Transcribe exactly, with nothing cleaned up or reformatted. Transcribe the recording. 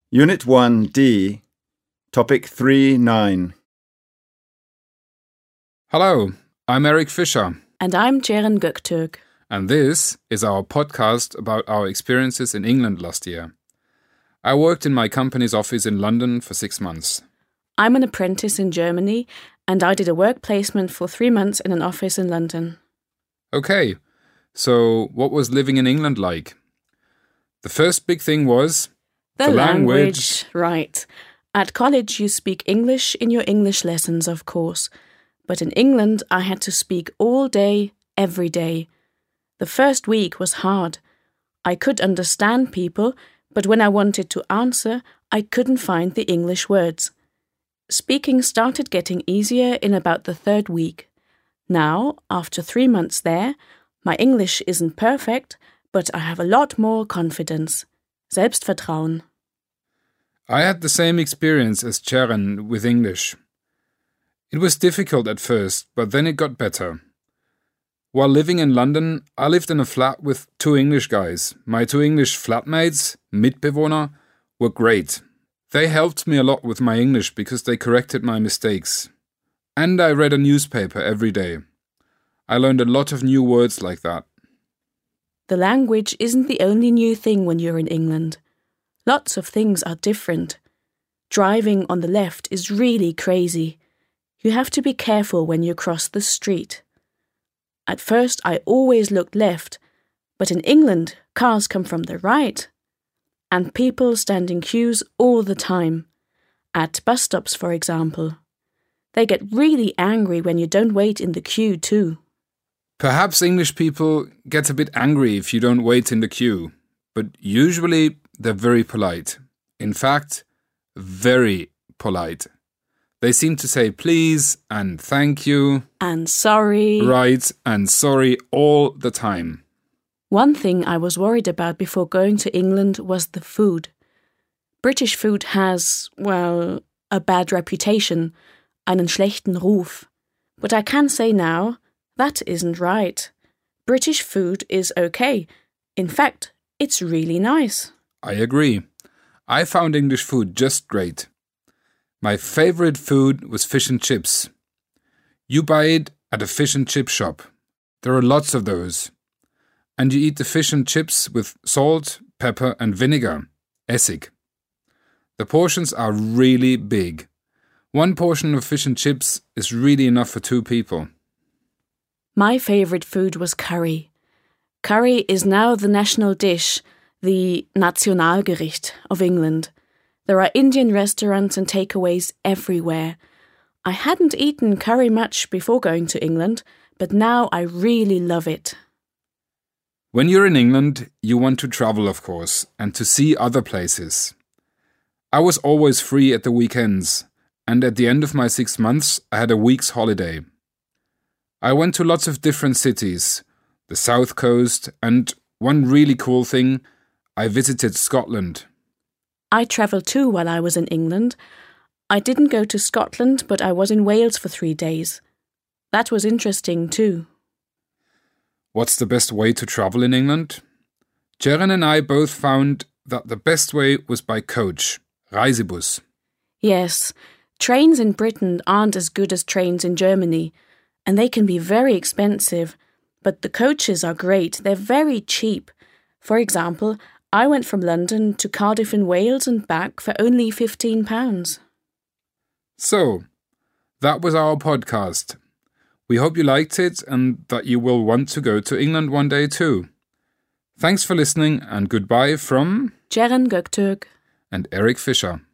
Unit one D, Topic three nine. Hello, I'm Eric Fischer. And I'm Ceren Göktürk. And this is our podcast about our experiences in England last year. I worked in my company's office in London for six months. I'm an apprentice in Germany, and I did a work placement for three months in an office in London. Okay, so what was living in England like? The first big thing was The, the language. Right. At college you speak English in your English lessons, of course. But in England I had to speak all day, every day. The first week was hard. I could understand people, but when I wanted to answer, I couldn't find the English words. Speaking started getting easier in about the third week. Now, after three months there, my English isn't perfect, but I have a lot more confidence. Selbstvertrauen. I had the same experience as Ceren with English. It was difficult at first, but then it got better. While living in London, I lived in a flat with two English guys. My two English flatmates, Mitbewohner, were great. They helped me a lot with my English because they corrected my mistakes. And I read a newspaper every day. I learned a lot of new words like that. The language isn't the only new thing when you're in England. Lots of things are different. Driving on the left is really crazy. You have to be careful when you cross the street. At first I always looked left, but in England cars come from the right. And people stand in queues all the time. At bus stops, for example. They get really angry when you don't wait in the queue too. Perhaps English people get a bit angry if you don't wait in the queue, but usually they're very polite. In fact, very polite. They seem to say please and thank you. And sorry. Right, and sorry all the time. One thing I was worried about before going to England was the food. British food has, well, a bad reputation, einen schlechten Ruf. But I can say now, that isn't right. British food is okay. In fact, it's really nice. I agree. I found English food just great. My favorite food was fish and chips. You buy it at a fish and chip shop. There are lots of those. And you eat the fish and chips with salt, pepper and vinegar, Essig. The portions are really big. One portion of fish and chips is really enough for two people. My favourite food was curry. Curry is now the national dish, the Nationalgericht of England. There are Indian restaurants and takeaways everywhere. I hadn't eaten curry much before going to England, but now I really love it. When you're in England, you want to travel, of course, and to see other places. I was always free at the weekends, and at the end of my six months, I had a week's holiday. I went to lots of different cities, the south coast, and one really cool thing, I visited Scotland. I travelled too while I was in England. I didn't go to Scotland, but I was in Wales for three days. That was interesting too. What's the best way to travel in England? Ceren and I both found that the best way was by coach, Reisebus. Yes, trains in Britain aren't as good as trains in Germany, and they can be very expensive, but the coaches are great, they're very cheap. For example, I went from London to Cardiff in Wales and back for only fifteen pounds. So, that was our podcast. We hope you liked it and that you will want to go to England one day too. Thanks for listening and goodbye from Ceren Göktürk and Eric Fischer.